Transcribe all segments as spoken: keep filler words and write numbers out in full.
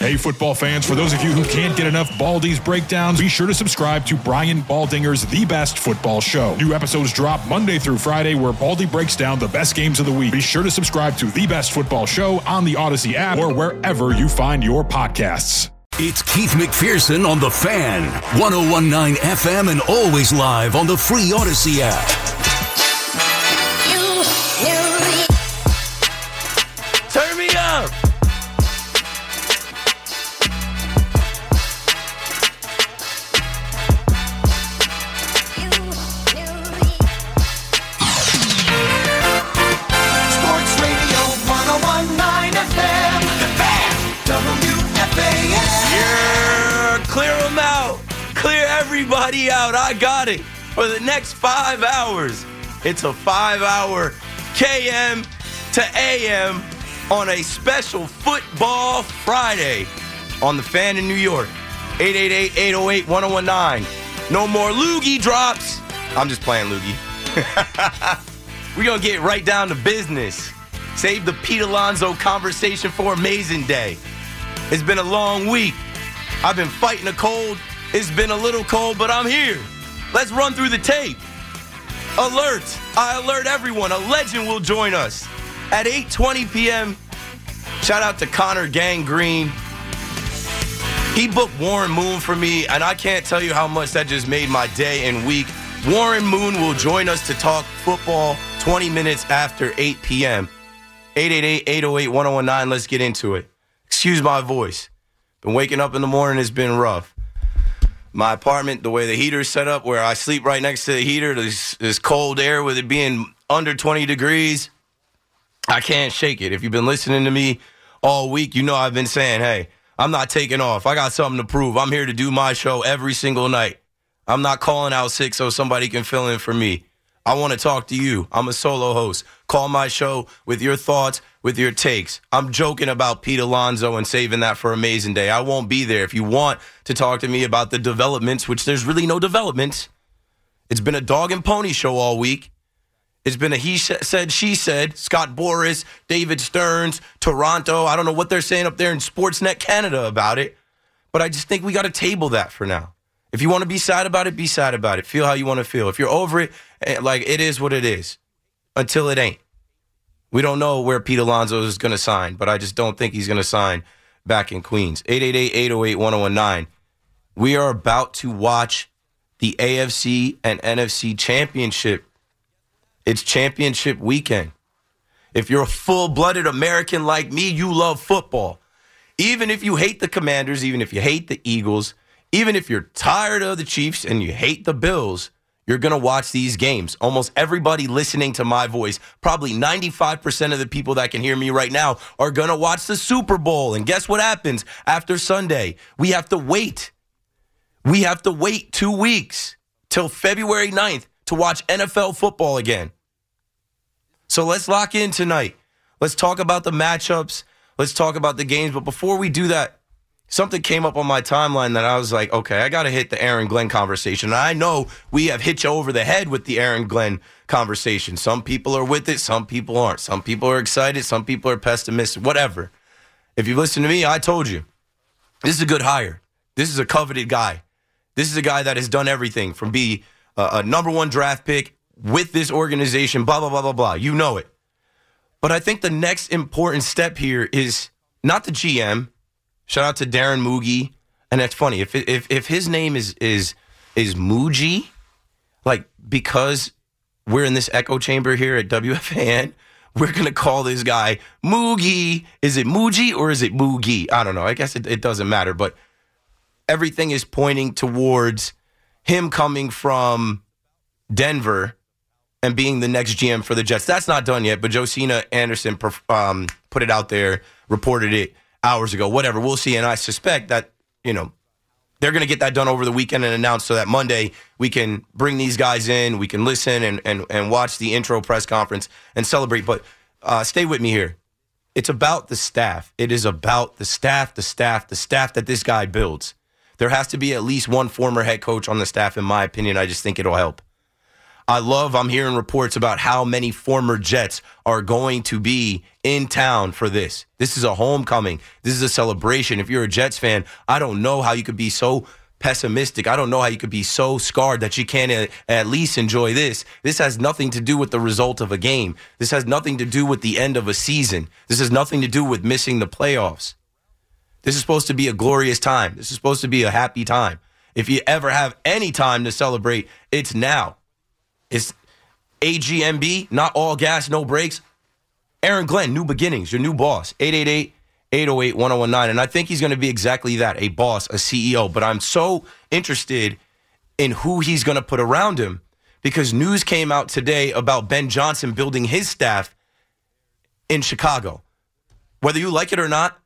Hey, football fans, for those of you who can't get enough Baldy's breakdowns, be sure to subscribe to Brian Baldinger's The Best Football Show. New episodes drop Monday through Friday, where Baldy breaks down the best games of the week. Be sure to subscribe to The Best Football Show on the Odyssey app or wherever you find your podcasts. It's Keith McPherson on The Fan, one oh one point nine F M and always live on the free Odyssey app. Turn me up! Everybody out. I got it. For the next five hours, it's a five-hour K M to A M on a special Football Friday on The Fan in New York. eight eight eight, eight oh eight, one oh one nine. No more loogie drops. I'm just playing loogie. We're going to get right down to business. Save the Pete Alonso conversation for Amazing Day. It's been a long week. I've been fighting a cold. It's been a little cold, but I'm here. Let's run through the tape. Alert. I alert everyone. A legend will join us at eight twenty p.m. Shout out to Connor Gangrene. He booked Warren Moon for me, and I can't tell you how much that just made my day and week. Warren Moon will join us to talk football twenty minutes after eight p.m. eight eight eight, eight oh eight, one oh one nine. Let's get into it. Excuse my voice. Been waking up in the morning. It's been rough. My apartment, the way the heater's set up, where I sleep right next to the heater, this, this cold air with it being under twenty degrees, I can't shake it. If you've been listening to me all week, you know I've been saying, hey, I'm not taking off. I got something to prove. I'm here to do my show every single night. I'm not calling out sick so somebody can fill in for me. I want to talk to you. I'm a solo host. Call my show with your thoughts, with your takes. I'm joking about Pete Alonso and saving that for Amazing Day. I won't be there. If you want to talk to me about the developments, which there's really no developments, it's been a dog and pony show all week. It's been a he said, she said, Scott Boras, David Stearns, Toronto. I don't know what they're saying up there in Sportsnet Canada about it, but I just think we got to table that for now. If you want to be sad about it, be sad about it. Feel how you want to feel. If you're over it, like, it is what it is until it ain't. We don't know where Pete Alonso is going to sign, but I just don't think he's going to sign back in Queens. eight eight eight, eight oh eight, one oh one nine. We are about to watch the A F C and N F C championship. It's championship weekend. If you're a full-blooded American like me, you love football. Even if you hate the Commanders, even if you hate the Eagles, even if you're tired of the Chiefs and you hate the Bills, you're going to watch these games. Almost everybody listening to my voice, probably ninety-five percent of the people that can hear me right now, are going to watch the Super Bowl. And guess what happens after Sunday? We have to wait. We have to wait two weeks till February ninth to watch N F L football again. So let's lock in tonight. Let's talk about the matchups. Let's talk about the games. But before we do that, something came up on my timeline that I was like, okay, I got to hit the Aaron Glenn conversation. And I know we have hit you over the head with the Aaron Glenn conversation. Some people are with it. Some people aren't. Some people are excited. Some people are pessimistic, whatever. If you listen to me, I told you, this is a good hire. This is a coveted guy. This is a guy that has done everything from be a, a number one draft pick with this organization, blah, blah, blah, blah, blah. You know it. But I think the next important step here is not the G M. Shout out to Darren Moogie. And that's funny. If if if his name is is is Moogie, like, because we're in this echo chamber here at W F A N, we're going to call this guy Moogie. Is it Moogie or is it Moogie? I don't know. I guess it, it doesn't matter. But everything is pointing towards him coming from Denver and being the next G M for the Jets. That's not done yet, but Josina Anderson um, put it out there, reported it hours ago, whatever. We'll see. And I suspect that, you know, they're going to get that done over the weekend and announce so that Monday we can bring these guys in, we can listen and and, and watch the intro press conference and celebrate. But uh, stay with me here. It's about the staff. It is about the staff, the staff, the staff that this guy builds. There has to be at least one former head coach on the staff, in my opinion. I just think it'll help. I love, I'm hearing reports about how many former Jets are going to be in town for this. This is a homecoming. This is a celebration. If you're a Jets fan, I don't know how you could be so pessimistic. I don't know how you could be so scarred that you can't at least enjoy this. This has nothing to do with the result of a game. This has nothing to do with the end of a season. This has nothing to do with missing the playoffs. This is supposed to be a glorious time. This is supposed to be a happy time. If you ever have any time to celebrate, it's now. It's A G M B, not all gas, no brakes. Aaron Glenn, new beginnings, your new boss. eight eight eight, eight oh eight, one oh one nine. And I think he's going to be exactly that, a boss, a C E O. But I'm so interested in who he's going to put around him because news came out today about Ben Johnson building his staff in Chicago. Whether you like it or not,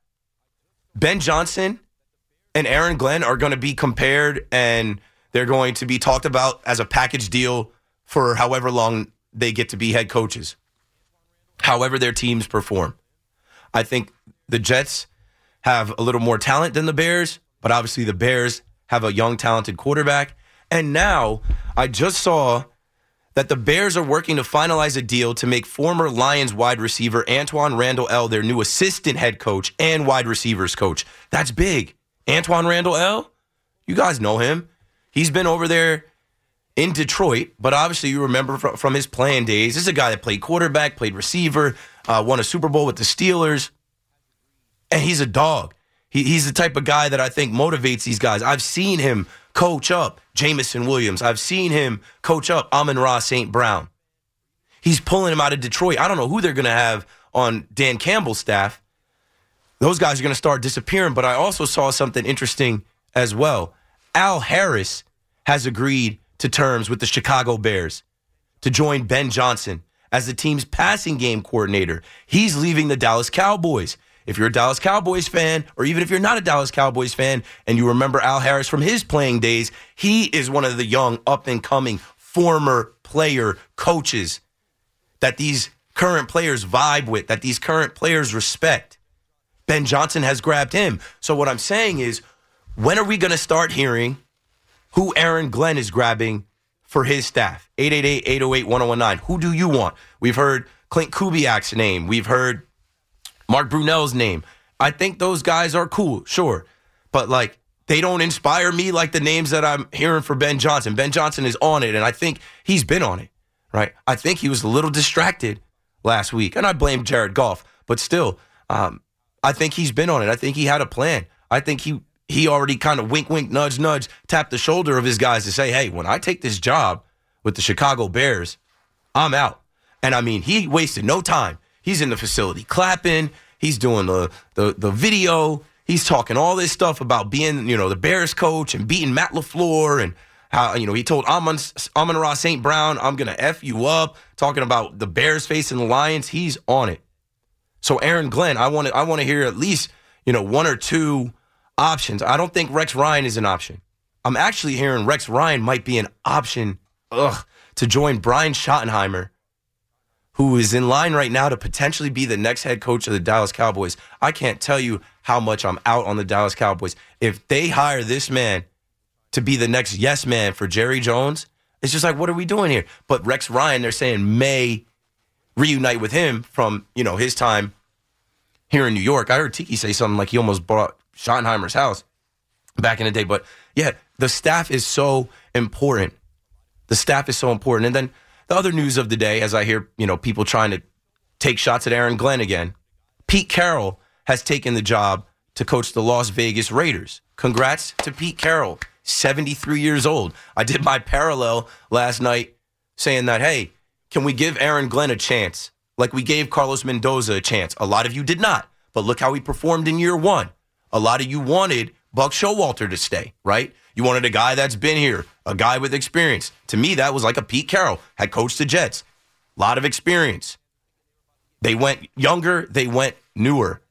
Ben Johnson and Aaron Glenn are going to be compared and they're going to be talked about as a package deal for however long they get to be head coaches, however their teams perform. I think the Jets have a little more talent than the Bears, but obviously the Bears have a young, talented quarterback. And now I just saw that the Bears are working to finalize a deal to make former Lions wide receiver Antwaan Randle El their new assistant head coach and wide receivers coach. That's big. Antwaan Randle El, you guys know him. He's been over there in Detroit, but obviously you remember from, from his playing days. This is a guy that played quarterback, played receiver, uh, won a Super Bowl with the Steelers, and he's a dog. He, he's the type of guy that I think motivates these guys. I've seen him coach up Jameson Williams. I've seen him coach up Amon-Ra Saint Brown. He's pulling him out of Detroit. I don't know who they're going to have on Dan Campbell's staff. Those guys are going to start disappearing, but I also saw something interesting as well. Al Harris has agreed to terms with the Chicago Bears to join Ben Johnson as the team's passing game coordinator. He's leaving the Dallas Cowboys. If you're a Dallas Cowboys fan, or even if you're not a Dallas Cowboys fan, and you remember Al Harris from his playing days, he is one of the young, up-and-coming, former player coaches that these current players vibe with, that these current players respect. Ben Johnson has grabbed him. So what I'm saying is, when are we going to start hearing who Aaron Glenn is grabbing for his staff? eight eight eight, eight oh eight, one oh one nine. Who do you want? We've heard Clint Kubiak's name. We've heard Mark Brunell's name. I think those guys are cool, sure. But, like, they don't inspire me like the names that I'm hearing for Ben Johnson. Ben Johnson is on it, and I think he's been on it, right? I think he was a little distracted last week, and I blame Jared Goff. But still, um, I think he's been on it. I think he had a plan. I think he he already kind of wink, wink, nudge, nudge, tapped the shoulder of his guys to say, hey, when I take this job with the Chicago Bears, I'm out. And, I mean, he wasted no time. He's in the facility clapping. He's doing the, the the video. He's talking all this stuff about being, you know, the Bears coach and beating Matt LaFleur and how, you know, he told Amon, Amon-Ra Saint Brown, I'm going to F you up, talking about the Bears facing the Lions. He's on it. So Aaron Glenn, I want to I want to hear at least, you know, one or two options. I don't think Rex Ryan is an option. I'm actually hearing Rex Ryan might be an option ugh, to join Brian Schottenheimer, who is in line right now to potentially be the next head coach of the Dallas Cowboys. I can't tell you how much I'm out on the Dallas Cowboys. If they hire this man to be the next yes man for Jerry Jones, it's just like, what are we doing here? But Rex Ryan, they're saying, may reunite with him from, you know, his time here in New York. I heard Tiki say something like he almost bought Schottenheimer's house back in the day. But, yeah, the staff is so important. The staff is so important. And then the other news of the day, as I hear, you know, people trying to take shots at Aaron Glenn again, Pete Carroll has taken the job to coach the Las Vegas Raiders. Congrats to Pete Carroll, seventy-three years old. I did my parallel last night saying that, hey, can we give Aaron Glenn a chance like we gave Carlos Mendoza a chance? A lot of you did not, but look how he performed in year one. A lot of you wanted Buck Showalter to stay, right? You wanted a guy that's been here, a guy with experience. To me, that was like a Pete Carroll, had coached the Jets. A lot of experience. They went younger, they went newer.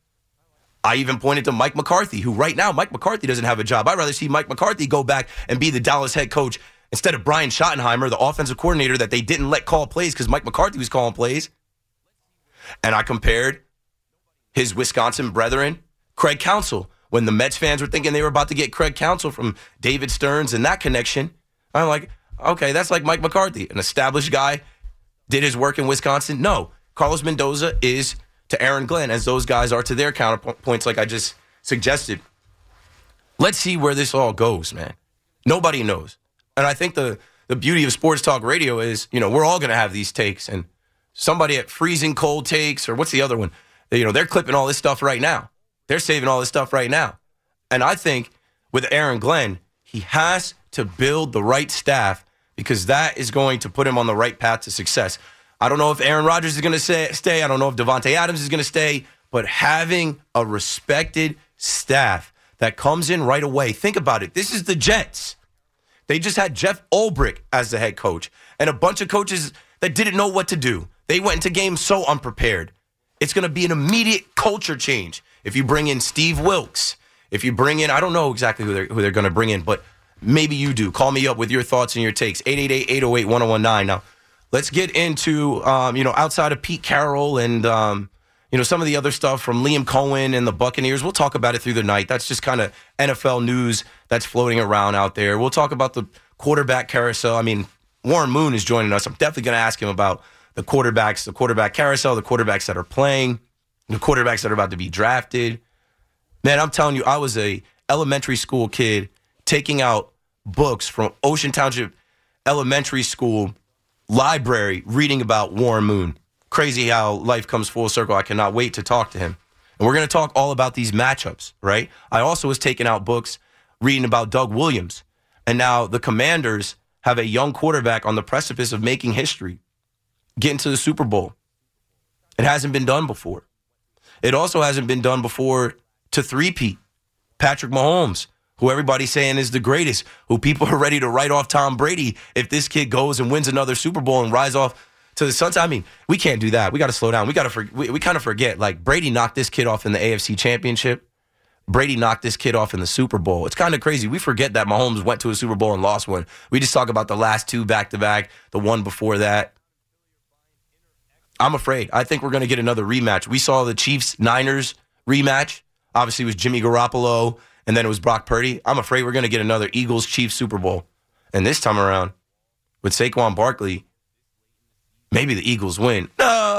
I even pointed to Mike McCarthy, who right now, Mike McCarthy doesn't have a job. I'd rather see Mike McCarthy go back and be the Dallas head coach instead of Brian Schottenheimer, the offensive coordinator that they didn't let call plays because Mike McCarthy was calling plays. And I compared his Wisconsin brethren, Craig Counsell. When the Mets fans were thinking they were about to get Craig Counsell from David Stearns and that connection, I'm like, Okay, that's like Mike McCarthy, an established guy, did his work in Wisconsin. No, Carlos Mendoza is to Aaron Glenn as those guys are to their counterpoints like I just suggested. Let's see where this all goes, man. Nobody knows. And I think the, the beauty of sports talk radio is, you know, we're all going to have these takes. And somebody at Freezing Cold Takes, or what's the other one? You know, they're clipping all this stuff right now. They're saving all this stuff right now. And I think with Aaron Glenn, he has to build the right staff because that is going to put him on the right path to success. I don't know if Aaron Rodgers is going to stay. I don't know if Devontae Adams is going to stay. But having a respected staff that comes in right away. Think about it. This is the Jets. They just had Jeff Ulbrich as the head coach and a bunch of coaches that didn't know what to do. They went into games so unprepared. It's going to be an immediate culture change. If you bring in Steve Wilkes, if you bring in, I don't know exactly who they're, who they're going to bring in, but maybe you do. Call me up with your thoughts and your takes. eight eight eight, eight oh eight, one oh one nine. Now, let's get into, um, you know, outside of Pete Carroll and, um, you know, some of the other stuff from Liam Cohen and the Buccaneers. We'll talk about it through the night. That's just kind of N F L news that's floating around out there. We'll talk about the quarterback carousel. I mean, Warren Moon is joining us. I'm definitely going to ask him about the quarterbacks, the quarterback carousel, the quarterbacks that are playing, the quarterbacks that are about to be drafted. Man, I'm telling you, I was a elementary school kid taking out books from Ocean Township Elementary School library reading about Warren Moon. Crazy how life comes full circle. I cannot wait to talk to him. And we're going to talk all about these matchups, right? I also was taking out books reading about Doug Williams. And now the Commanders have a young quarterback on the precipice of making history, getting to the Super Bowl. It hasn't been done before. It also hasn't been done before to three-peat. Patrick Mahomes, who everybody's saying is the greatest, who people are ready to write off Tom Brady if this kid goes and wins another Super Bowl and rise off to the sunset. I mean, we can't do that. We got to slow down. We got to. For, we, we kind of forget. Like Brady knocked this kid off in the A F C Championship. Brady knocked this kid off in the Super Bowl. It's kind of crazy. We forget that Mahomes went to a Super Bowl and lost one. We just talk about the last two back to back, the one before that. I'm afraid. I think we're going to get another rematch. We saw the Chiefs-Niners rematch. Obviously, it was Jimmy Garoppolo, and then it was Brock Purdy. I'm afraid we're going to get another Eagles-Chiefs Super Bowl. And this time around, with Saquon Barkley, maybe the Eagles win.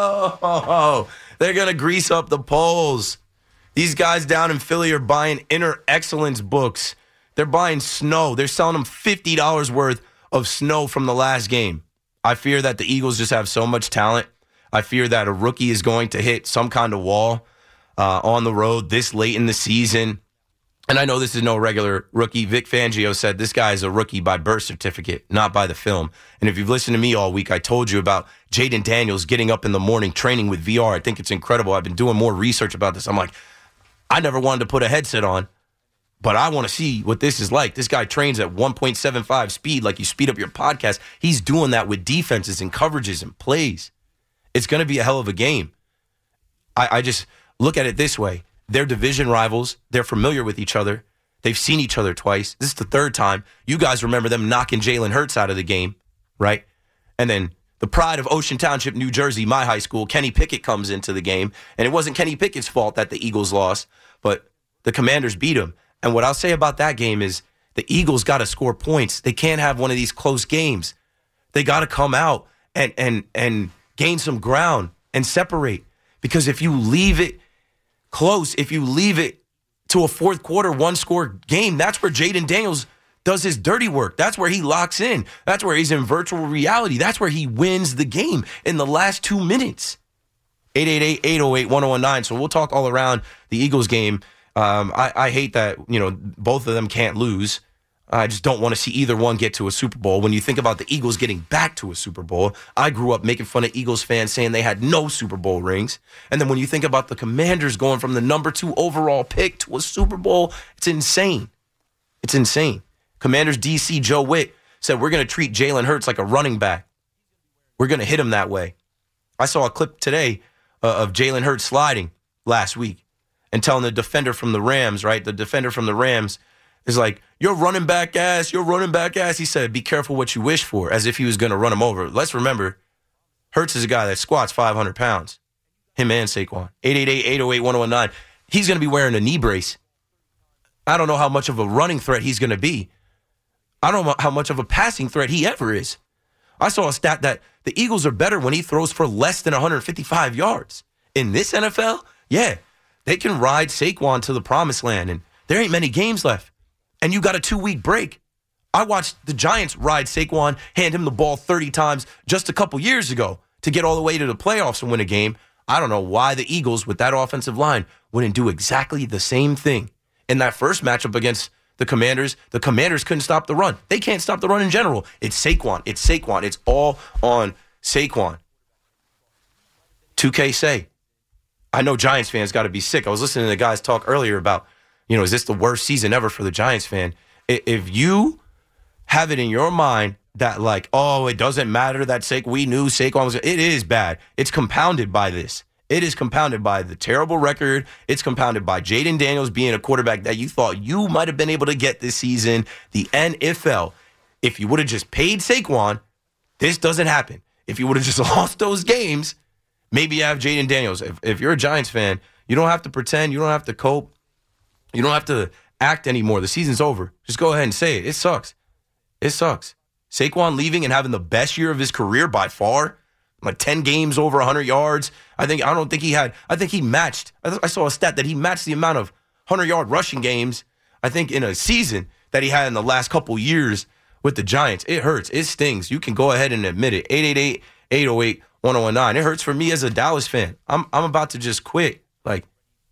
No! They're going to grease up the polls. These guys down in Philly are buying Inner Excellence books. They're buying snow. They're selling them fifty dollars worth of snow from the last game. I fear that the Eagles just have so much talent. I fear that a rookie is going to hit some kind of wall uh, on the road this late in the season. And I know this is no regular rookie. Vic Fangio said this guy is a rookie by birth certificate, not by the film. And if you've listened to me all week, I told you about Jaden Daniels getting up in the morning, training with V R. I think it's incredible. I've been doing more research about this. I'm like, I never wanted to put a headset on, but I want to see what this is like. This guy trains at one point seven five speed, like you speed up your podcast. He's doing that with defenses and coverages and plays. It's going to be a hell of a game. I, I just look at it this way. They're division rivals. They're familiar with each other. They've seen each other twice. This is the third time. You guys remember them knocking Jalen Hurts out of the game, right? And then the pride of Ocean Township, New Jersey, my high school, Kenny Pickett comes into the game. And it wasn't Kenny Pickett's fault that the Eagles lost, but the Commanders beat him. And what I'll say about that game is the Eagles got to score points. They can't have one of these close games. They got to come out and and and gain some ground and separate. Because if you leave it close, if you leave it to a fourth quarter, one-score game, that's where Jaden Daniels does his dirty work. That's where he locks in. That's where he's in virtual reality. That's where he wins the game in the last two minutes. eight eight eight, eight oh eight, one oh one nine. So we'll talk all around the Eagles game. Um, I, I hate that, you know, both of them can't lose. I just don't want to see either one get to a Super Bowl. When you think about the Eagles getting back to a Super Bowl, I grew up making fun of Eagles fans saying they had no Super Bowl rings. And then when you think about the Commanders going from the number two overall pick to a Super Bowl, it's insane. It's insane. Commanders D C Joe Witt said, we're going to treat Jalen Hurts like a running back. We're going to hit him that way. I saw a clip today uh, of Jalen Hurts sliding last week and telling the defender from the Rams, right? The defender from the Rams is like, you're running back ass, you're running back ass. He said, be careful what you wish for, as if he was going to run him over. Let's remember, Hurts is a guy that squats five hundred pounds. Him and Saquon. eight eight eight, eight oh eight, one oh one nine. He's going to be wearing a knee brace. I don't know how much of a running threat he's going to be. I don't know how much of a passing threat he ever is. I saw a stat that the Eagles are better when he throws for less than one hundred fifty-five yards. In this N F L, yeah, they can ride Saquon to the promised land, and there ain't many games left. And you got a two-week break. I watched the Giants ride Saquon, hand him the ball thirty times just a couple years ago to get all the way to the playoffs and win a game. I don't know why the Eagles, with that offensive line, wouldn't do exactly the same thing. In that first matchup against the Commanders, the Commanders couldn't stop the run. They can't stop the run in general. It's Saquon. It's Saquon. It's all on Saquon. two K say. I know Giants fans got to be sick. I was listening to the guys talk earlier about, you know, is this the worst season ever for the Giants fan? If you have it in your mind that, like, oh, it doesn't matter that Sa- we knew Saquon was, it is bad. It's compounded by this. It is compounded by the terrible record. It's compounded by Jayden Daniels being a quarterback that you thought you might have been able to get this season. The N F L, if you would have just paid Saquon, this doesn't happen. If you would have just lost those games, maybe you have Jayden Daniels. If, if you're a Giants fan, you don't have to pretend. You don't have to cope. You don't have to act anymore. The season's over. Just go ahead and say it. It sucks. It sucks. Saquon leaving and having the best year of his career by far, like ten games over one hundred yards. I think I don't think he had. I think he matched. I saw a stat that he matched the amount of hundred-yard rushing games, I think, in a season that he had in the last couple years with the Giants. It hurts. It stings. You can go ahead and admit it. eight eight eight, eight oh eight, one oh one nine. It hurts for me as a Dallas fan. I'm I'm about to just quit. Like,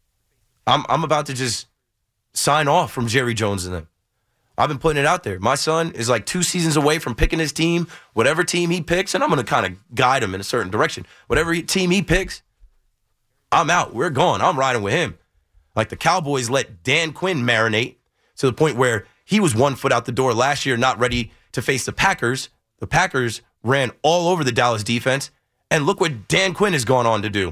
I'm I'm about to just sign off from Jerry Jones and them. I've been putting it out there. My son is like two seasons away from picking his team, whatever team he picks, and I'm going to kind of guide him in a certain direction. Whatever he, team he picks, I'm out. We're gone. I'm riding with him. Like the Cowboys let Dan Quinn marinate to the point where he was one foot out the door last year, not ready to face the Packers. The Packers ran all over the Dallas defense, and look what Dan Quinn has gone on to do.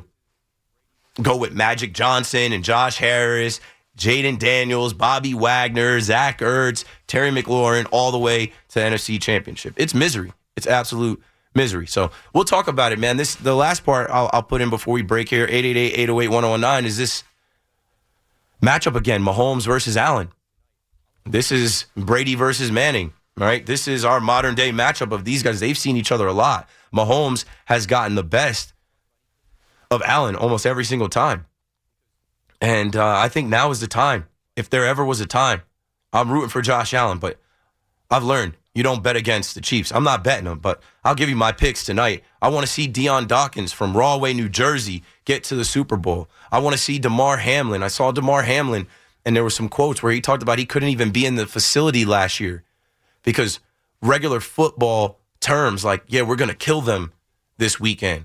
Go with Magic Johnson and Josh Harris, Jayden Daniels, Bobby Wagner, Zach Ertz, Terry McLaurin, all the way to the N F C Championship. It's misery. It's absolute misery. So we'll talk about it, man. This the last part I'll, I'll put in before we break here. eight eight eight, eight oh eight, one oh one nine is this matchup again, Mahomes versus Allen. This is Brady versus Manning, right? This is our modern-day matchup of these guys. They've seen each other a lot. Mahomes has gotten the best of Allen almost every single time. And uh, I think now is the time. If there ever was a time, I'm rooting for Josh Allen, but I've learned you don't bet against the Chiefs. I'm not betting them, but I'll give you my picks tonight. I want to see Deion Dawkins from Rahway, New Jersey, get to the Super Bowl. I want to see Damar Hamlin. I saw Damar Hamlin, and there were some quotes where he talked about he couldn't even be in the facility last year because regular football terms like, yeah, we're going to kill them this weekend.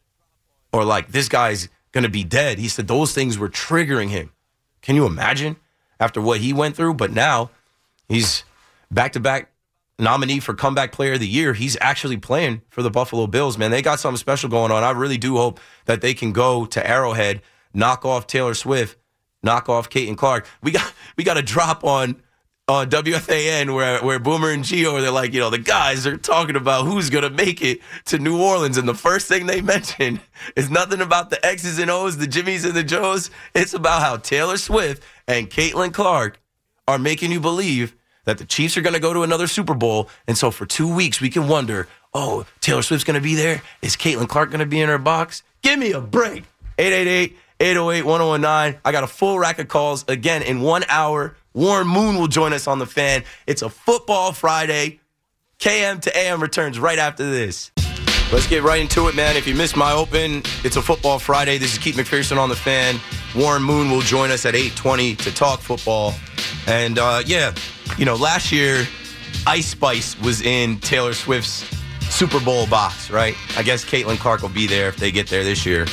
Or like, this guy's going to be dead. He said those things were triggering him. Can you imagine after what he went through? But now he's back-to-back nominee for Comeback Player of the Year. He's actually playing for the Buffalo Bills, man. They got something special going on. I really do hope that they can go to Arrowhead, knock off Taylor Swift, knock off Caitlin Clark. We got we got a drop on on W F A N where where Boomer and Gio, they're like, you know, the guys are talking about who's going to make it to New Orleans. And the first thing they mention is nothing about the X's and O's, the Jimmys and the Joes. It's about how Taylor Swift and Caitlin Clark are making you believe that the Chiefs are going to go to another Super Bowl. And so for two weeks, we can wonder, oh, Taylor Swift's going to be there? Is Caitlin Clark going to be in her box? Give me a break. eight eight eight, eight oh eight, one oh one nine. I got a full rack of calls again in one hour. Warren Moon will join us on The Fan. It's a football Friday. K M to A M returns right after this. Let's get right into it, man. If you missed my open, it's a football Friday. This is Keith McPherson on The Fan. Warren Moon will join us at eight twenty to talk football. And, uh, yeah, you know, last year, Ice Spice was in Taylor Swift's Super Bowl box, right? I guess Caitlin Clark will be there if they get there this year.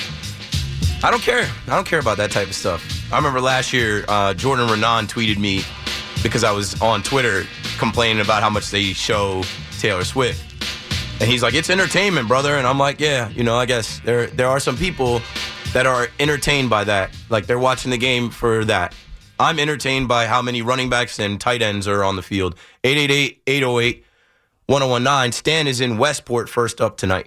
I don't care. I don't care about that type of stuff. I remember last year, uh, Jordan Renan tweeted me because I was on Twitter complaining about how much they show Taylor Swift. And he's like, it's entertainment, brother. And I'm like, yeah, you know, I guess there there are some people that are entertained by that. Like, they're watching the game for that. I'm entertained by how many running backs and tight ends are on the field. eight eight eight, eight oh eight, one oh one nine. Stan is in Westport first up tonight.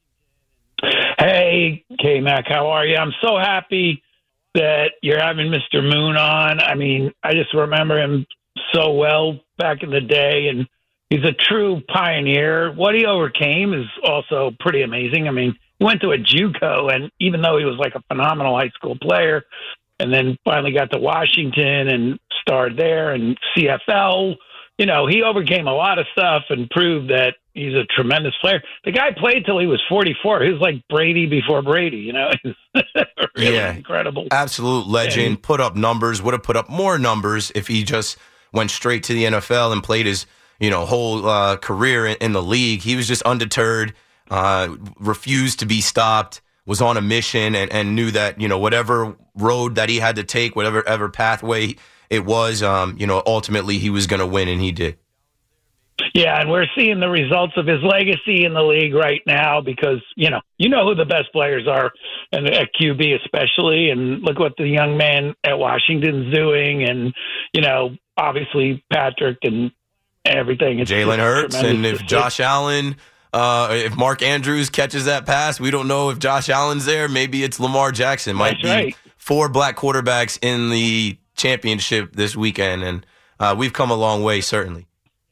Hey, K-Mac, how are you? I'm so happy that you're having Mister Moon on. I mean, I just remember him so well back in the day, and he's a true pioneer. What he overcame is also pretty amazing. I mean, he went to a JUCO, and even though he was like a phenomenal high school player, and then finally got to Washington and starred there and C F L, you know, he overcame a lot of stuff and proved that he's a tremendous player. The guy played till he was forty-four. He was like Brady before Brady, you know. Really yeah, incredible. Absolute legend. And put up numbers. Would have put up more numbers if he just went straight to the N F L and played his, you know, whole uh, career in, in the league. He was just undeterred, uh, refused to be stopped, was on a mission, and, and knew that, you know, whatever road that he had to take, whatever ever pathway it was, um, you know, ultimately he was going to win, and he did. Yeah, and we're seeing the results of his legacy in the league right now because, you know, you know who the best players are, and at Q B especially, and look what the young man at Washington's doing, and, you know, obviously Patrick and everything. It's Jalen Hurts, and if see. Josh Allen, uh, if Mark Andrews catches that pass, we don't know if Josh Allen's there. Maybe it's Lamar Jackson. Might That's be right. Four black quarterbacks in the championship this weekend, and uh, we've come a long way, certainly.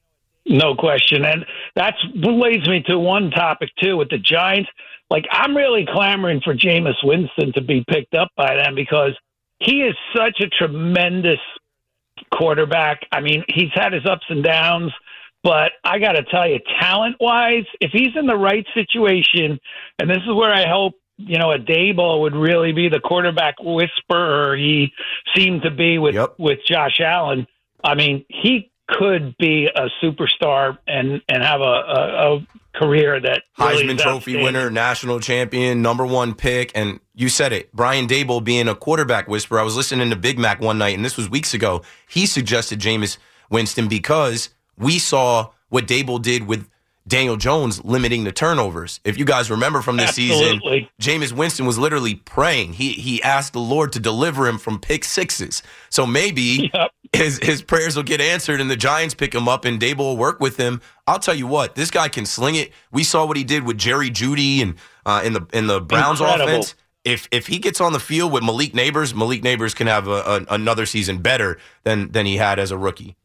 No question. And that's what leads me to one topic, too, with the Giants. Like, I'm really clamoring for Jameis Winston to be picked up by them because he is such a tremendous quarterback. I mean, he's had his ups and downs, but I got to tell you, talent-wise, if he's in the right situation, and this is where I hope, you know, a Daboll would really be the quarterback whisperer he seemed to be with, yep. with Josh Allen. I mean, he could be a superstar and, and have a, a, a career that really Heisman Trophy winner, national champion, number one pick. And you said it, Brian Daboll being a quarterback whisperer. I was listening to Big Mac one night, and this was weeks ago. He suggested Jameis Winston because we saw what Daboll did with Daniel Jones limiting the turnovers. If you guys remember from this Absolutely. season, Jameis Winston was literally praying. He he asked the Lord to deliver him from pick sixes. So maybe yep. his his prayers will get answered and the Giants pick him up and Daboll will work with him. I'll tell you what, this guy can sling it. We saw what he did with Jerry Jeudy and uh, in the in the Browns Incredible. offense. If if he gets on the field with Malik Neighbors, Malik Neighbors can have a, a, another season better than than he had as a rookie.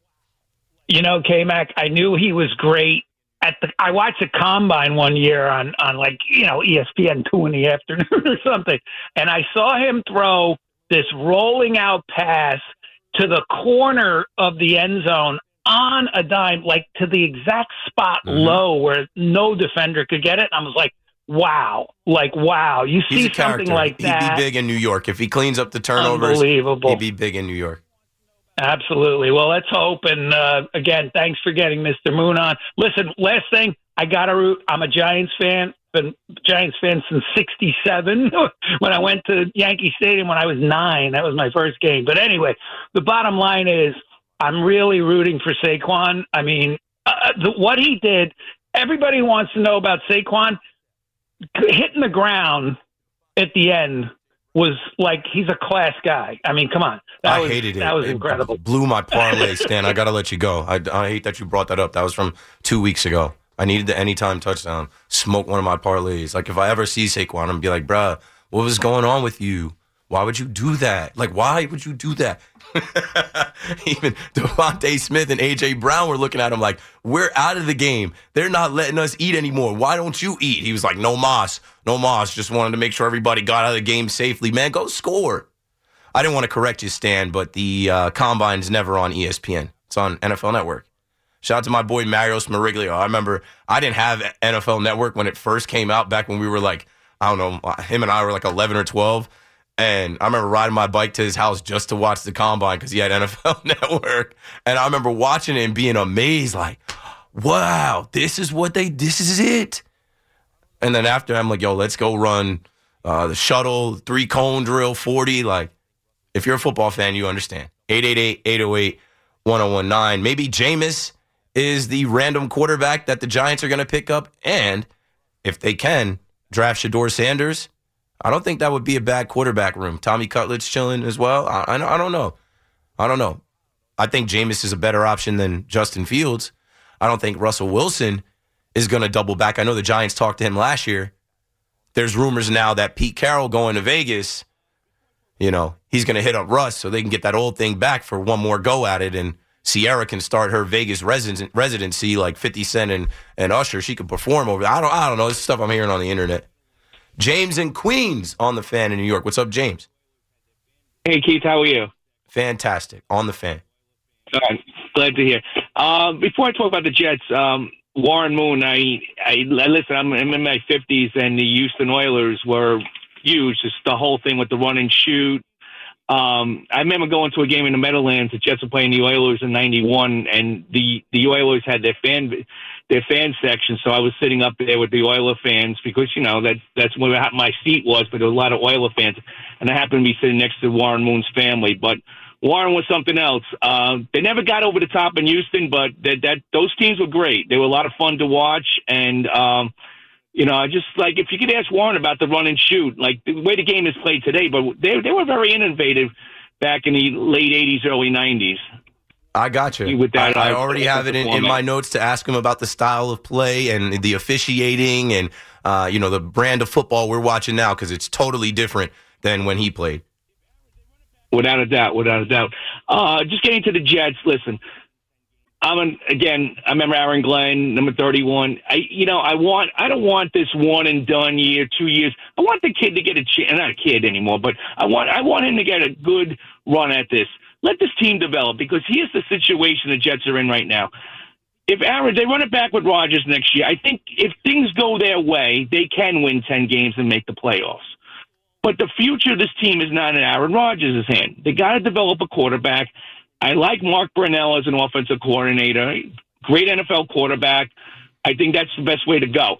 You know, K-Mac, I knew he was great. At the, I watched a combine one year on, on like, you know, E S P N two in the afternoon or something, and I saw him throw this rolling out pass to the corner of the end zone on a dime, like to the exact spot mm-hmm. low where no defender could get it. I was like, wow, like, wow. You He's see something like that. He'd be big in New York. If he cleans up the turnovers, Unbelievable. He'd be big in New York. Absolutely. Well, let's hope. And uh, again, thanks for getting Mister Moon on. Listen, last thing, I got to root. I'm a Giants fan. Been Giants fan since sixty-seven when I went to Yankee Stadium when I was nine. That was my first game. But anyway, the bottom line is I'm really rooting for Saquon. I mean, uh, the, what he did, everybody wants to know about Saquon. Hitting the ground at the end was like, he's a class guy. I mean, come on. That I was, hated it. That was it incredible. Blew my parlay, Stan. I got to let you go. I, I hate that you brought that up. That was from two weeks ago. I needed the anytime touchdown. Smoke one of my parlays. Like, if I ever see Saquon, I'm going to be like, bruh, what was going on with you? Why would you do that? Like, why would you do that? Even Devontae Smith and A J Brown were looking at him like, we're out of the game. They're not letting us eat anymore. Why don't you eat? He was like, no mas. No mas. Just wanted to make sure everybody got out of the game safely. Man, go score. I didn't want to correct you, Stan, but the uh, Combine's never on E S P N. It's on N F L Network. Shout out to my boy Marios Mariglio. I remember I didn't have N F L Network when it first came out back when we were like, I don't know, him and I were like eleven or twelve. And I remember riding my bike to his house just to watch the Combine because he had N F L Network. And I remember watching it and being amazed, like, wow, this is what they, this is it. And then after, I'm like, yo, let's go run uh, the shuttle, three cone drill, forty. Like, if you're a football fan, you understand. eight eight eight, eight oh eight, one oh one nine. Maybe Jameis is the random quarterback that the Giants are going to pick up. And if they can, draft Shedeur Sanders. I don't think that would be a bad quarterback room. Tommy Cutler's chilling as well. I, I, I don't know. I don't know. I think Jameis is a better option than Justin Fields. I don't think Russell Wilson is going to double back. I know the Giants talked to him last year. There's rumors now that Pete Carroll going to Vegas, you know, he's going to hit up Russ so they can get that old thing back for one more go at it and Sierra can start her Vegas resident, residency like fifty Cent and, and Usher. She could perform over there. I don't, I don't know. This stuff I'm hearing on the internet. James in Queens on the Fan in New York. What's up, James? Hey, Keith. How are you? Fantastic. On the Fan. All right. Glad to hear. Uh, before I talk about the Jets, um, Warren Moon, I, I, I listen, I'm, I'm in my fifties, and the Houston Oilers were huge. Just the whole thing with the run and shoot. Um, I remember going to a game in the Meadowlands. The Jets were playing the Oilers in ninety-one, and the, the Oilers had their fan their fan section. So I was sitting up there with the Oiler fans because, you know, that's, that's where my seat was, but there were a lot of Oiler fans. And I happened to be sitting next to Warren Moon's family. But Warren was something else. Uh, they never got over the top in Houston, but that, that those teams were great. They were a lot of fun to watch. And, um, you know, I just like, if you could ask Warren about the run and shoot, like the way the game is played today, but they they were very innovative back in the late eighties, early nineties. I got you. With that, I, I already have it in, in my notes to ask him about the style of play and the officiating and, uh, you know, the brand of football we're watching now, because it's totally different than when he played. Without a doubt, without a doubt. Uh, just getting to the Jets, listen, I'm an, again, I remember Aaron Glenn, number thirty-one. I, you know, I want, I don't want this one and done year, two years. I want the kid to get a chance, not a kid anymore, but I want, I want him to get a good run at this. Let this team develop, because here's the situation the Jets are in right now. If Aaron, they run it back with Rodgers next year, I think if things go their way, they can win ten games and make the playoffs. But the future of this team is not in Aaron Rodgers' hand. They got to develop a quarterback. I like Mark Brunell as an offensive coordinator. Great N F L quarterback. I think that's the best way to go.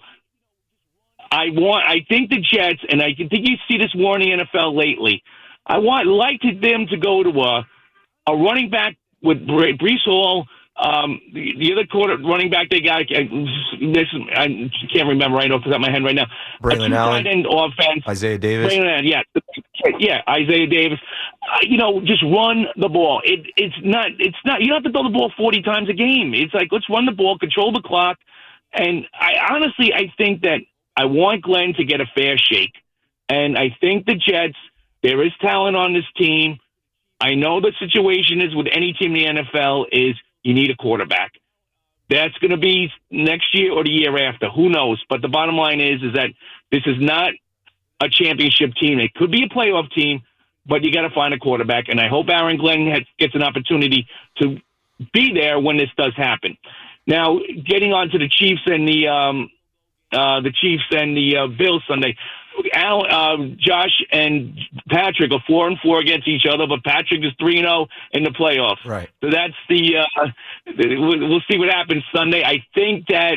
I want. I think the Jets, and I think you see this more in the N F L lately. I want like them to go to a a running back with Breece Hall. Um, the, the other quarter running back they got, I, this, I can't remember right off the top of my head right now. Braylon Allen, end offense. Isaiah Davis. Braylon Allen, yeah, yeah, Isaiah Davis. Uh, you know, just run the ball. It, it's not. It's not. You don't have to throw the ball forty times a game. It's like, let's run the ball, control the clock. And I honestly, I think that I want Glenn to get a fair shake. And I think the Jets, there is talent on this team. I know the situation is with any team in the N F L is you need a quarterback. That's going to be next year or the year after. Who knows? But the bottom line is, is that this is not a championship team. It could be a playoff team, but you got to find a quarterback. And I hope Aaron Glenn has, gets an opportunity to be there when this does happen. Now, getting on to the Chiefs and the um, uh, the Chiefs and the uh, Bills Sunday. Al, uh, Josh and Patrick are four and four against each other, but Patrick is three and zero in the playoffs. Right. So that's the. Uh, we'll see what happens Sunday. I think that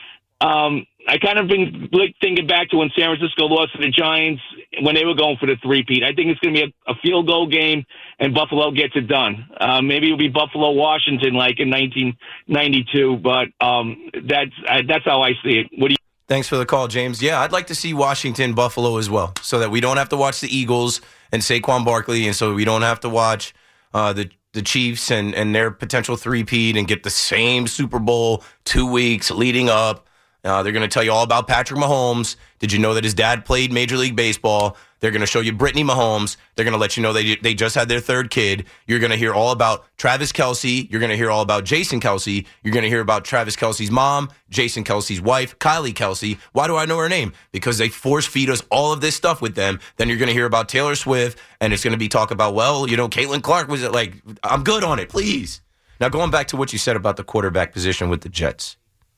um, I kind of been thinking back to when San Francisco lost to the Giants when they were going for the three-peat. I think it's going to be a, a field goal game, and Buffalo gets it done. Uh, maybe it'll be Buffalo Washington like in nineteen ninety-two, but um, that's uh, that's how I see it. What do you? Thanks for the call, James. Yeah, I'd like to see Washington, Buffalo as well, so that we don't have to watch the Eagles and Saquon Barkley, and so we don't have to watch uh, the the Chiefs and, and their potential three-peat and get the same Super Bowl two weeks leading up. Uh, they're going to tell you all about Patrick Mahomes. Did you know that his dad played Major League Baseball? They're going to show you Brittany Mahomes. They're going to let you know they they just had their third kid. You're going to hear all about Travis Kelce. You're going to hear all about Jason Kelce. You're going to hear about Travis Kelce's mom, Jason Kelce's wife, Kylie Kelce. Why do I know her name? Because they force feed us all of this stuff with them. Then you're going to hear about Taylor Swift, and it's going to be talk about, well, you know, Caitlin Clark was it like, I'm good on it, please. Now, going back to what you said about the quarterback position with the Jets.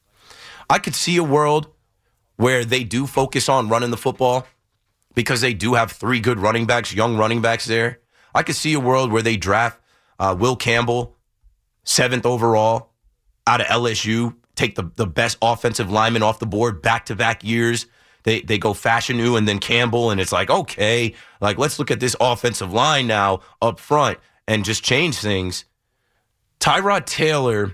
I could see a world where they do focus on running the football because they do have three good running backs, young running backs there. I could see a world where they draft uh, Will Campbell, seventh overall, out of L S U, take the, the best offensive lineman off the board back-to-back years. They they go Fashanu and then Campbell, and it's like, okay, like let's look at this offensive line now up front and just change things. Tyrod Taylor,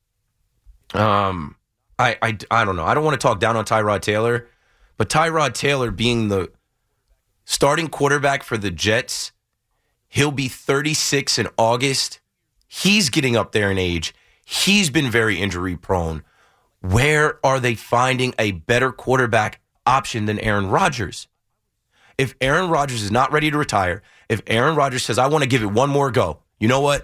um... I, I, I don't know. I don't want to talk down on Tyrod Taylor, but Tyrod Taylor being the starting quarterback for the Jets, he'll be thirty-six in August. He's getting up there in age. He's been very injury prone. Where are they finding a better quarterback option than Aaron Rodgers? If Aaron Rodgers is not ready to retire, if Aaron Rodgers says, I want to give it one more go, you know what?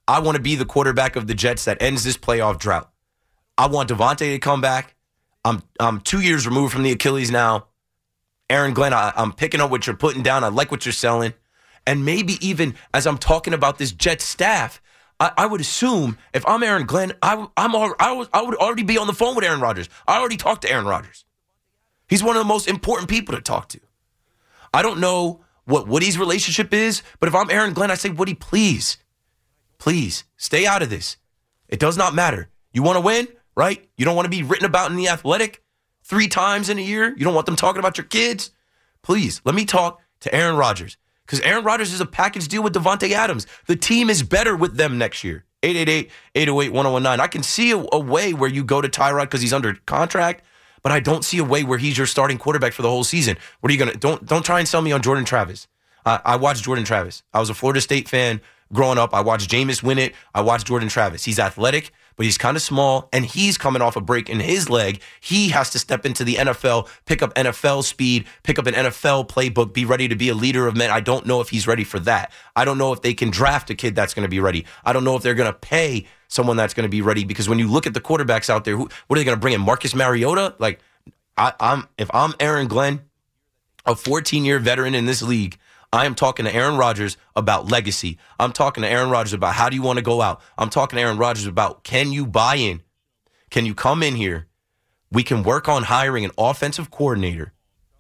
I want to be the quarterback of the Jets that ends this playoff drought. I want Davante to come back. I'm I'm two years removed from the Achilles now. Aaron Glenn, I, I'm picking up what you're putting down. I like what you're selling. And maybe even as I'm talking about this Jets staff, I, I would assume if I'm Aaron Glenn, I, I'm al- I, was, I would already be on the phone with Aaron Rodgers. I already talked to Aaron Rodgers. He's one of the most important people to talk to. I don't know what Woody's relationship is, but if I'm Aaron Glenn, I say, Woody, please, please stay out of this. It does not matter. You want to win, right? You don't want to be written about in The Athletic three times in a year. You don't want them talking about your kids. Please, let me talk to Aaron Rodgers because Aaron Rodgers is a package deal with Davante Adams. The team is better with them next year. eight eight eight, eight oh eight, one oh one nine. I can see a, a way where you go to Tyrod because he's under contract, but I don't see a way where he's your starting quarterback for the whole season. What are you going to – don't don't try and sell me on Jordan Travis. Uh, I watched Jordan Travis. I was a Florida State fan growing up. I watched Jameis win it. I watched Jordan Travis. He's athletic, but he's kind of small, and he's coming off a break in his leg. He has to step into the N F L, pick up N F L speed, pick up an N F L playbook, be ready to be a leader of men. I don't know if he's ready for that. I don't know if they can draft a kid that's going to be ready. I don't know if they're going to pay someone that's going to be ready because when you look at the quarterbacks out there, who, what are they going to bring in? Marcus Mariota? Like, I, I'm if I'm Aaron Glenn, a fourteen-year veteran in this league, I am talking to Aaron Rodgers about legacy. I'm talking to Aaron Rodgers about how do you want to go out. I'm talking to Aaron Rodgers about can you buy in? Can you come in here? We can work on hiring an offensive coordinator.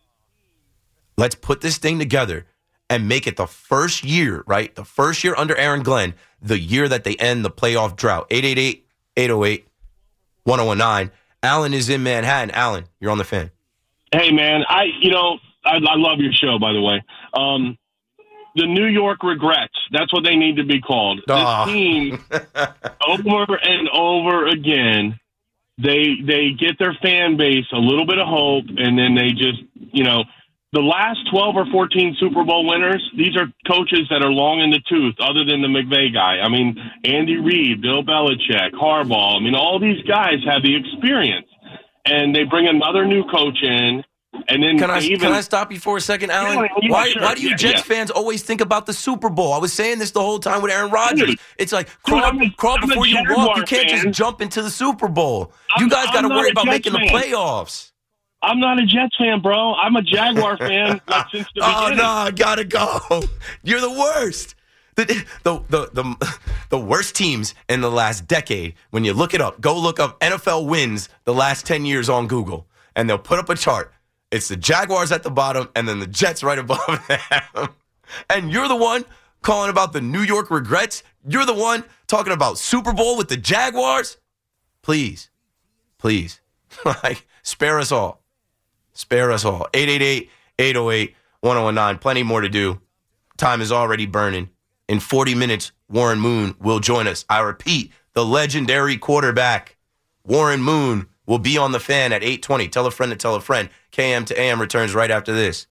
Let's put this thing together and make it the first year, right? The first year under Aaron Glenn, the year that they end the playoff drought. eight eight eight, eight oh eight, one oh one nine. Alan is in Manhattan. Alan, you're on the Fan. Hey, man, I you know, I, I love your show, by the way. Um, the New York Regrets, that's what they need to be called. Oh. This team, over and over again, they they get their fan base a little bit of hope, and then they just, you know, the last twelve or fourteen Super Bowl winners, these are coaches that are long in the tooth, other than the McVay guy. I mean, Andy Reid, Bill Belichick, Harbaugh. I mean, all these guys have the experience, and they bring another new coach in, and then can I even, can I stop you for a second, Alan? Yeah, yeah, why sure. why do you yeah, Jets yeah. fans always think about the Super Bowl? I was saying this the whole time with Aaron Rodgers. Dude. It's like crawl, Dude, I'm a- crawl I'm a before you Jaguar walk. You can't fan. just jump into the Super Bowl. I'm- you guys got to I'm not worry a about Jets making the fan. playoffs. I'm not a Jets fan, bro. I'm a Jaguar fan like, since the Oh beginning. no, I gotta go. You're the worst. The, the the the the worst teams in the last decade. When you look it up, go look up N F L wins the last ten years on Google, and they'll put up a chart. It's the Jaguars at the bottom, and then the Jets right above them. And you're the one calling about the New York Regrets. You're the one talking about Super Bowl with the Jaguars. Please, please, like spare us all. Spare us all. eight eight eight, eight oh eight, one oh one nine. Plenty more to do. Time is already burning. In forty minutes, Warren Moon will join us. I repeat, the legendary quarterback, Warren Moon, will be on the Fan at eight twenty. Tell a friend to tell a friend. K M to A M returns right after this.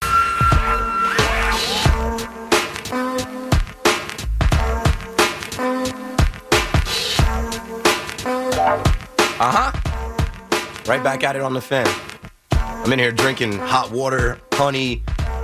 Uh-huh. Right back at it on the Fan. I'm in here drinking hot water, honey.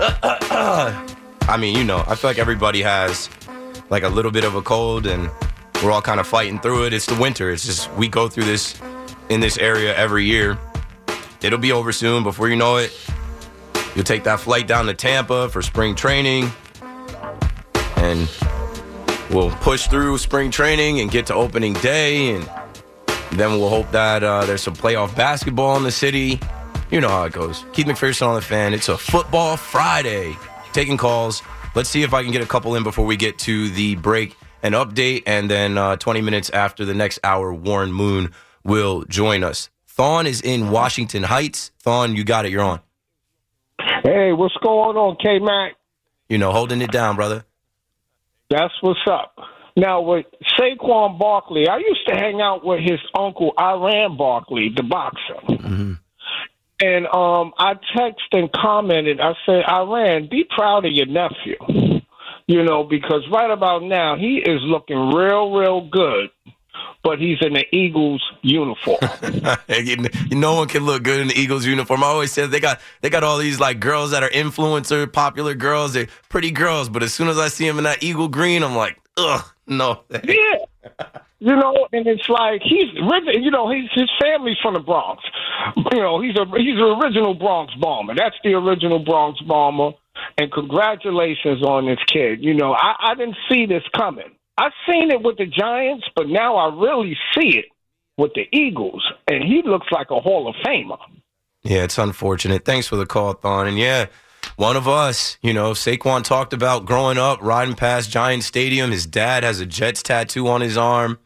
I mean, you know, I feel like everybody has like a little bit of a cold and we're all kind of fighting through it. It's the winter. It's just we go through this in this area every year. It'll be over soon. Before you know it, you'll take that flight down to Tampa for spring training and we'll push through spring training and get to opening day, and then we'll hope that uh, there's some playoff basketball in the city. You know how it goes. Keith McPherson on the Fan. It's a football Friday. Taking calls. Let's see if I can get a couple in before we get to the break and update. And then uh, twenty minutes after the next hour, Warren Moon will join us. Thon is in Washington Heights. Thon, you got it. You're on. Hey, what's going on, K-Mac? You know, holding it down, brother. That's what's up. Now, with Saquon Barkley, I used to hang out with his uncle, Iran Barkley, the boxer. Mm-hmm. And um, I texted and commented, I said, Iran, be proud of your nephew, you know, because right about now he is looking real, real good, but he's in the Eagles uniform. No one can look good in the Eagles uniform. I always said they got they got all these like girls that are influencer, popular girls. They're pretty girls, but as soon as I see them in that Eagle green, I'm like, ugh, no. Yeah. You know, and it's like he's, you know, he's his family's from the Bronx. You know, he's a he's an original Bronx Bomber. That's the original Bronx Bomber. And congratulations on this kid. You know, I, I didn't see this coming. I seen it with the Giants, but now I really see it with the Eagles, and he looks like a Hall of Famer. Yeah, it's unfortunate. Thanks for the call, Thon. And yeah, one of us, you know, Saquon talked about growing up, riding past Giant Stadium. His dad has a Jets tattoo on his arm.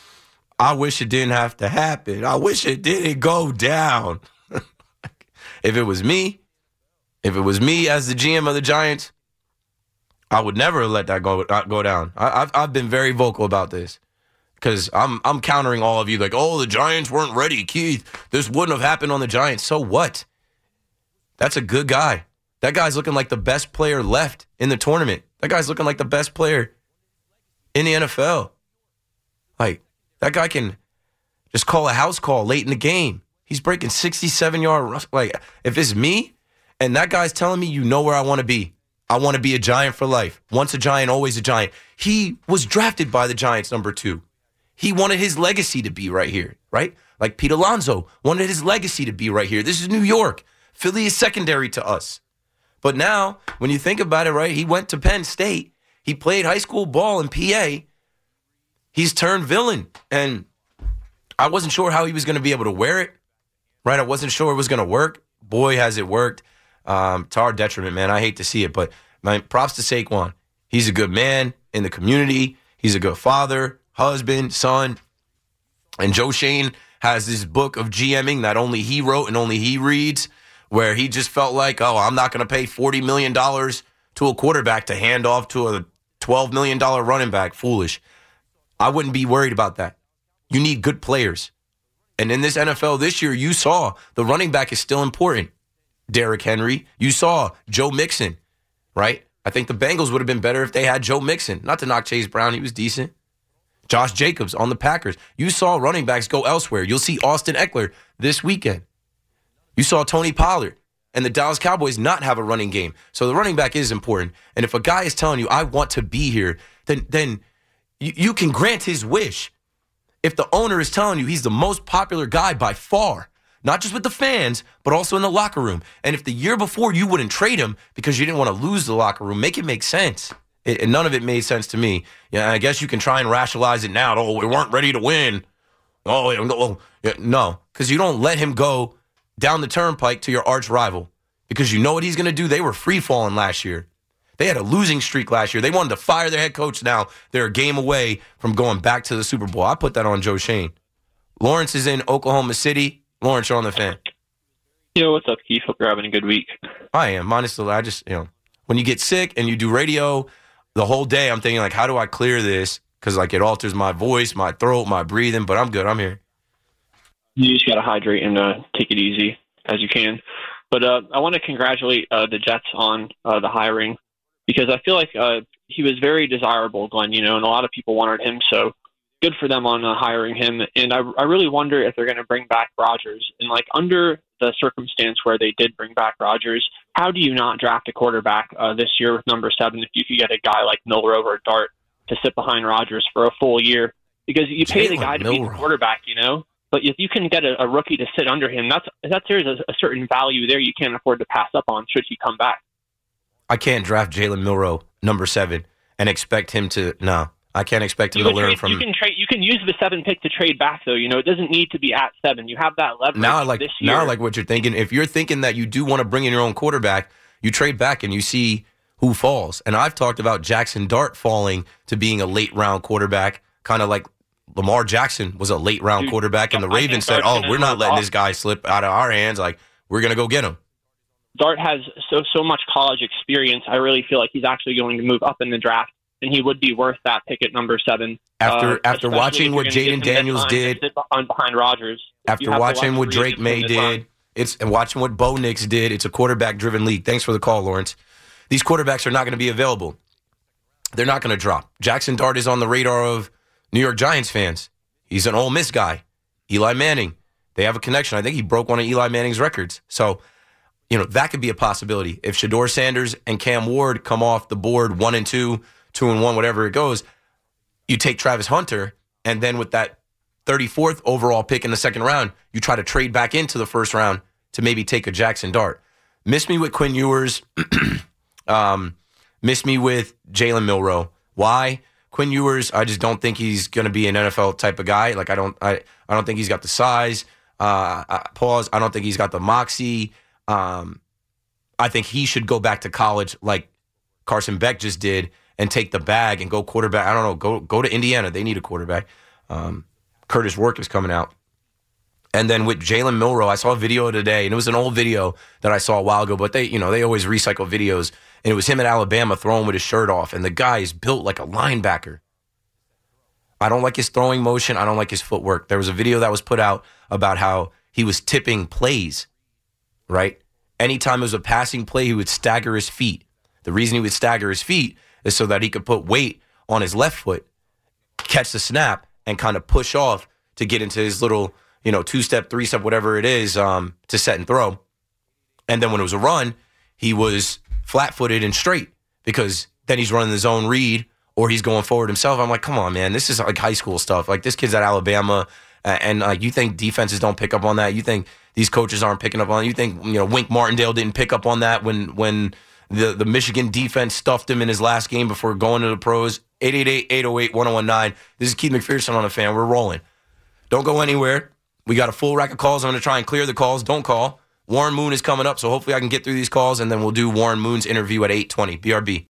I wish it didn't have to happen. I wish it didn't go down. If it was me, if it was me as the G M of the Giants, I would never let that go go down. I, I've I've been very vocal about this because I'm I'm countering all of you like, oh, the Giants weren't ready, Keith. This wouldn't have happened on the Giants. So what? That's a good guy. That guy's looking like the best player left in the tournament. That guy's looking like the best player in the N F L. Like, that guy can just call a house call late in the game. He's breaking sixty-seven-yard, like, if it's me and that guy's telling me, you know where I want to be. I want to be a Giant for life. Once a Giant, always a Giant. He was drafted by the Giants, number two. He wanted his legacy to be right here, right? Like Pete Alonso wanted his legacy to be right here. This is New York. Philly is secondary to us. But now, when you think about it, right, he went to Penn State. He played high school ball in P A. He's turned villain. And I wasn't sure how he was going to be able to wear it, right? I wasn't sure it was going to work. Boy, has it worked. Um, to our detriment, man. I hate to see it, but my props to Saquon. He's a good man in the community. He's a good father, husband, son. And Joe Shane has this book of GMing that only he wrote and only he reads, where he just felt like, oh, I'm not going to pay forty million dollars to a quarterback to hand off to a twelve million dollars running back. Foolish. I wouldn't be worried about that. You need good players. And in this N F L this year, you saw the running back is still important. Derrick Henry. You saw Joe Mixon, right? I think the Bengals would have been better if they had Joe Mixon. Not to knock Chase Brown. He was decent. Josh Jacobs on the Packers. You saw running backs go elsewhere. You'll see Austin Eckler this weekend. You saw Tony Pollard and the Dallas Cowboys not have a running game. So the running back is important. And if a guy is telling you, I want to be here, then, then you, you can grant his wish. If the owner is telling you he's the most popular guy by far, not just with the fans, but also in the locker room. And if the year before you wouldn't trade him because you didn't want to lose the locker room, make it make sense. It, and none of it made sense to me. Yeah, I guess you can try and rationalize it now. Oh, we weren't ready to win. Oh, oh yeah, no, because you don't let him go down the turnpike to your arch rival because you know what he's going to do. They were free falling last year. They had a losing streak last year. They wanted to fire their head coach. Now they're a game away from going back to the Super Bowl. I put that on Joe Shane. Lawrence is in Oklahoma City. Lawrence, you're on the Fan. Yo, what's up, Keith? Hope you're having a good week. I am. Honestly, I just, you know, when you get sick and you do radio the whole day, I'm thinking, like, how do I clear this? Because, like, it alters my voice, my throat, my breathing, but I'm good. I'm here. You just got to hydrate and uh, take it easy as you can. But uh, I want to congratulate uh, the Jets on uh, the hiring because I feel like uh, he was very desirable, Glenn, you know, and a lot of people wanted him, so good for them on uh, hiring him. And I, I really wonder if they're going to bring back Rodgers. And, like, under the circumstance where they did bring back Rodgers, how do you not draft a quarterback uh, this year with number seven if you could get a guy like Milroe or Dart to sit behind Rodgers for a full year? Because you pay Jalen the guy to Milroe. Be the quarterback, you know? But if you can get a, a rookie to sit under him, that's that's there's a, a certain value there you can't afford to pass up on should he come back. I can't draft Jalen Milroe, number seven, and expect him to – no. I can't expect him you to can learn trade, from. You can trade. You can use the seven pick to trade back, though. You know, it doesn't need to be at seven. You have that leverage. Now, I like this year. now, I like what you're thinking. If you're thinking that you do want to bring in your own quarterback, you trade back and you see who falls. And I've talked about Jackson Dart falling to being a late round quarterback, kind of like Lamar Jackson was a late round Dude, quarterback, and the Ravens said, "Oh, we're not letting this guy slip out of our hands. Like we're gonna go get him." Dart has so so much college experience. I really feel like he's actually going to move up in the draft. And he would be worth that pick at number seven. After uh, after watching what Jaden Daniels did, behind, behind Rodgers. After watching what Drake May did, it's and watching what Bo Nix did, it's a quarterback-driven league. Thanks for the call, Lawrence. These quarterbacks are not going to be available. They're not going to drop. Jackson Dart is on the radar of New York Giants fans. He's an Ole Miss guy. Eli Manning. They have a connection. I think he broke one of Eli Manning's records. So, you know, that could be a possibility. If Shedeur Sanders and Cam Ward come off the board one and two, two and one, whatever it goes, you take Travis Hunter, And then with that thirty-fourth overall pick in the second round, you try to trade back into the first round to maybe take a Jackson Dart. Miss me with Quinn Ewers. um, miss me with Jalen Milroe. Why? Quinn Ewers, I just don't think he's going to be an N F L type of guy. Like I don't, I, I don't think he's got the size. Uh, I, pause. I don't think he's got the moxie. Um, I think he should go back to college like Carson Beck just did and take the bag and go quarterback. I don't know. Go go to Indiana. They need a quarterback. Um, Curtis Work is coming out. And then with Jalen Milroe, I saw a video today, and it was an old video that I saw a while ago, but they, you know, they always recycle videos. And it was him at Alabama throwing with his shirt off, and the guy is built like a linebacker. I don't like his throwing motion. I don't like his footwork. There was a video that was put out about how he was tipping plays, right? Anytime it was a passing play, he would stagger his feet. The reason he would stagger his feet is so that he could put weight on his left foot, catch the snap, and kind of push off to get into his little, you know, two-step, three-step, whatever it is, um, to set and throw. And then when it was a run, he was flat-footed and straight because then he's running his own read or he's going forward himself. I'm like, come on, man, this is like high school stuff. Like this kid's at Alabama, uh, and like you think defenses don't pick up on that? You think these coaches aren't picking up on it? You think, you know, Wink Martindale didn't pick up on that when when the, the Michigan defense stuffed him in his last game before going to the pros? eight eight eight, eight oh eight, one oh one nine. This is Keith McPherson on The Fan. We're rolling. Don't go anywhere. We got a full rack of calls. I'm going to try and clear the calls. Don't call. Warren Moon is coming up, so hopefully I can get through these calls, and then we'll do Warren Moon's interview at eight twenty. B R B.